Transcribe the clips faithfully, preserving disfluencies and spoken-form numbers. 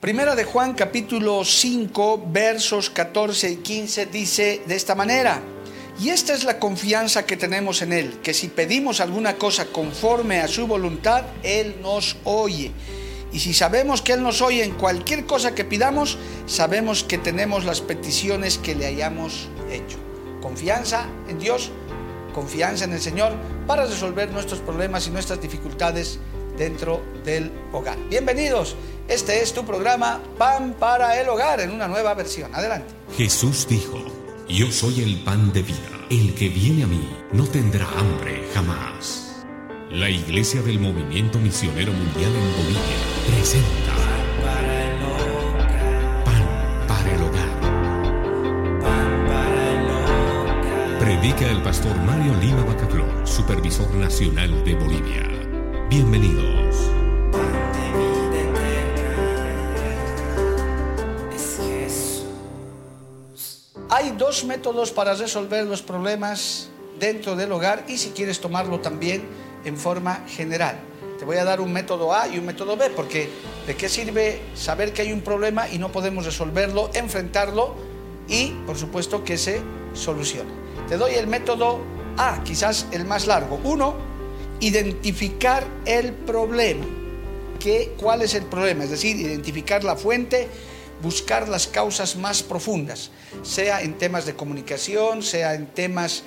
Primera de Juan capítulo cinco versos catorce y quince dice de esta manera: y esta es la confianza que tenemos en Él, que si pedimos alguna cosa conforme a su voluntad, Él nos oye. Y si sabemos que Él nos oye en cualquier cosa que pidamos, sabemos que tenemos las peticiones que le hayamos hecho. Confianza en Dios, confianza en el Señor para resolver nuestros problemas y nuestras dificultades dentro del hogar. Bienvenidos, este es tu programa Pan para el Hogar en una nueva versión. Adelante. Jesús dijo: yo soy el pan de vida, el que viene a mí no tendrá hambre jamás. La Iglesia del Movimiento Misionero Mundial en Bolivia presenta Pan para el Hogar. Pan para el Hogar. Predica el pastor Mario Lima Bacaflor, supervisor nacional de Bolivia. Bienvenidos. Pan de vida eterna es Jesús. Hay dos métodos para resolver los problemas dentro del hogar, y si quieres tomarlo también en forma general. Te voy a dar un método A y un método B, porque ¿de qué sirve saber que hay un problema y no podemos resolverlo, enfrentarlo y, por supuesto, que se solucione? Te doy el método A, quizás el más largo. Uno, identificar el problema. ¿Qué, ¿Cuál es el problema? Es decir, identificar la fuente, buscar las causas más profundas, sea en temas de comunicación, sea en temas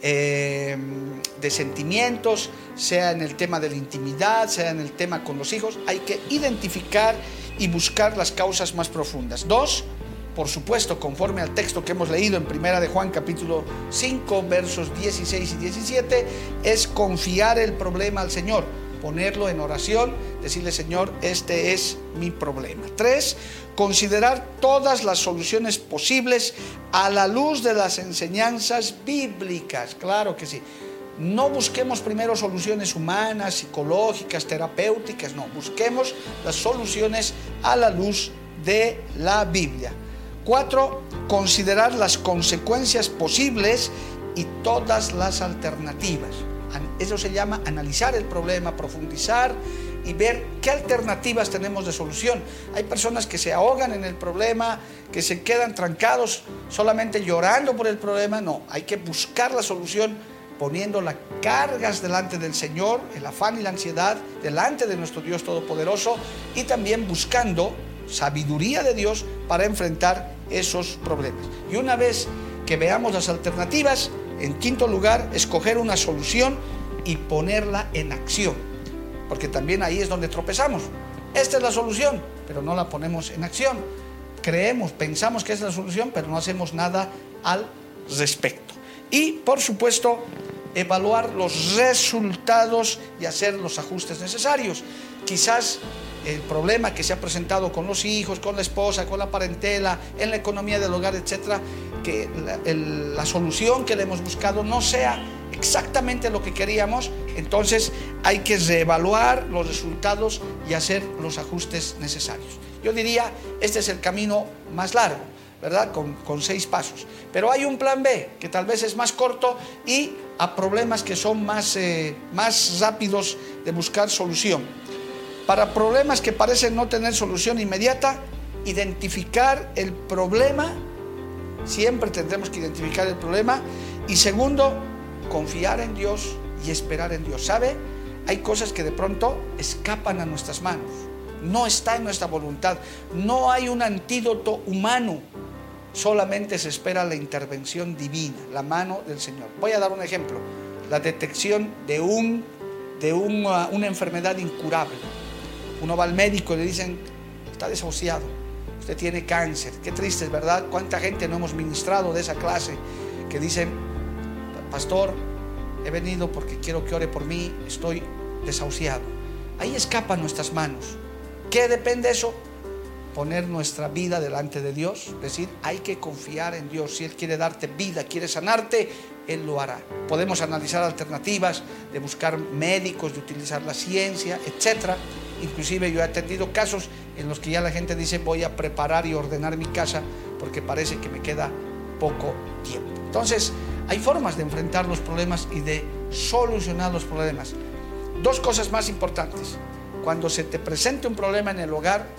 Eh, de sentimientos, sea en el tema de la intimidad, sea en el tema con los hijos. Hay que identificar y buscar las causas más profundas. Dos, por supuesto, conforme al texto que hemos leído en Primera de Juan capítulo cinco versos dieciséis y diecisiete, es confiar el problema al Señor, ponerlo en oración, decirle: Señor, este es mi problema. Tres, considerar todas las soluciones posibles a la luz de las enseñanzas bíblicas. Claro que sí. No busquemos primero soluciones humanas, psicológicas, terapéuticas. No, busquemos las soluciones a la luz de la Biblia. Cuatro, considerar las consecuencias posibles y todas las alternativas. Eso se llama analizar el problema, profundizar y ver qué alternativas tenemos de solución. Hay personas que se ahogan en el problema, que se quedan trancados solamente llorando por el problema. No, hay que buscar la solución poniendo las cargas delante del Señor, el afán y la ansiedad delante de nuestro Dios Todopoderoso, y también buscando sabiduría de Dios para enfrentar esos problemas. Y una vez que veamos las alternativas, en quinto lugar, escoger una solución y ponerla en acción, porque también ahí es donde tropezamos. Esta es la solución, pero no la ponemos en acción. Creemos, pensamos que es la solución, pero no hacemos nada al respecto. Y, por supuesto, evaluar los resultados y hacer los ajustes necesarios. Quizás el problema que se ha presentado con los hijos, con la esposa, con la parentela, en la economía del hogar, etcétera, que la, el, la solución que le hemos buscado no sea exactamente lo que queríamos. Entonces hay que reevaluar los resultados y hacer los ajustes necesarios. Yo diría, este es el camino más largo, ¿verdad? Con, con seis pasos. Pero hay un plan B, que tal vez es más corto y a problemas que son más, eh, más rápidos de buscar solución. Para problemas que parecen no tener solución inmediata, identificar el problema. Siempre tendremos que identificar el problema. Y segundo, confiar en Dios y esperar en Dios. ¿Sabe? Hay cosas que de pronto escapan a nuestras manos. No está en nuestra voluntad. No hay un antídoto humano. Solamente se espera la intervención divina, la mano del Señor. Voy a dar un ejemplo. La detección de, un, de una, una enfermedad incurable. Uno va al médico y le dicen: está desahuciado, usted tiene cáncer. Qué triste, es verdad. ¿Cuánta gente no hemos ministrado de esa clase que dicen: pastor, he venido porque quiero que ore por mí, estoy desahuciado? Ahí escapan nuestras manos. ¿Qué depende de eso? Poner nuestra vida delante de Dios, decir: hay que confiar en Dios. Si Él quiere darte vida, quiere sanarte, Él lo hará. Podemos analizar alternativas de buscar médicos, de utilizar la ciencia, etcétera. Inclusive yo he atendido casos en los que ya la gente dice: voy a preparar y ordenar mi casa porque parece que me queda poco tiempo. Entonces, hay formas de enfrentar los problemas y de solucionar los problemas. Dos cosas más importantes. Cuando se te presente un problema en el hogar,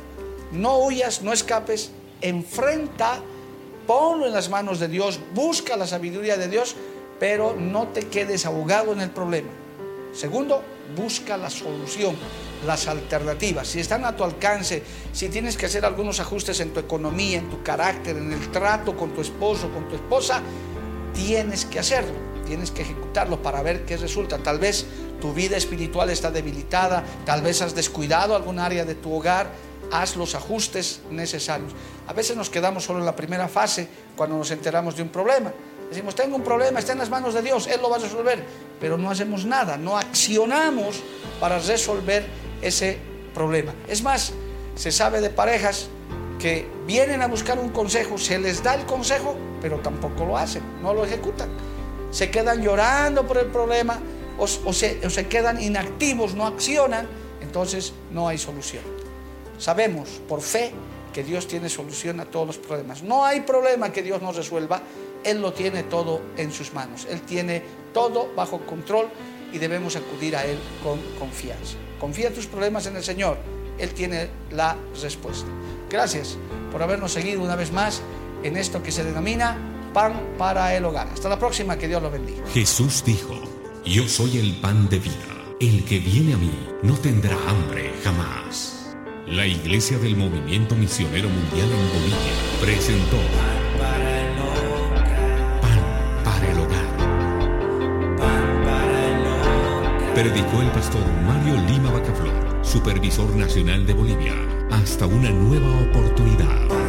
no huyas, no escapes, enfrenta, ponlo en las manos de Dios, busca la sabiduría de Dios, pero no te quedes ahogado en el problema. Segundo, busca la solución, las alternativas. Si están a tu alcance, si tienes que hacer algunos ajustes en tu economía, en tu carácter, en el trato con tu esposo, con tu esposa, tienes que hacerlo, tienes que ejecutarlo para ver qué resulta. Tal vez tu vida espiritual está debilitada, tal vez has descuidado algún área de tu hogar. Haz los ajustes necesarios. A veces nos quedamos solo en la primera fase cuando nos enteramos de un problema. Decimos, tengo un problema, está en las manos de Dios, Él lo va a resolver, pero no hacemos nada, no accionamos para resolver ese problema. Es más, se sabe de parejas que vienen a buscar un consejo, se les da el consejo, pero tampoco lo hacen, no lo ejecutan. Se quedan llorando por el problema o, o, se, o se quedan inactivos, no accionan, entonces no hay solución. Sabemos por fe que Dios tiene solución a todos los problemas. No hay problema que Dios no resuelva. Él lo tiene todo en sus manos. Él tiene todo bajo control y debemos acudir a Él con confianza. Confía tus problemas en el Señor. Él tiene la respuesta. Gracias por habernos seguido una vez más en esto que se denomina Pan para el Hogar. Hasta la próxima, que Dios lo bendiga. Jesús dijo: yo soy el pan de vida. El que viene a mí no tendrá hambre jamás. La Iglesia del Movimiento Misionero Mundial en Bolivia presentó Pan para el Hogar. Pan para el Hogar. Predicó el pastor Mario Lima Bacaflor, supervisor nacional de Bolivia. Hasta una nueva oportunidad.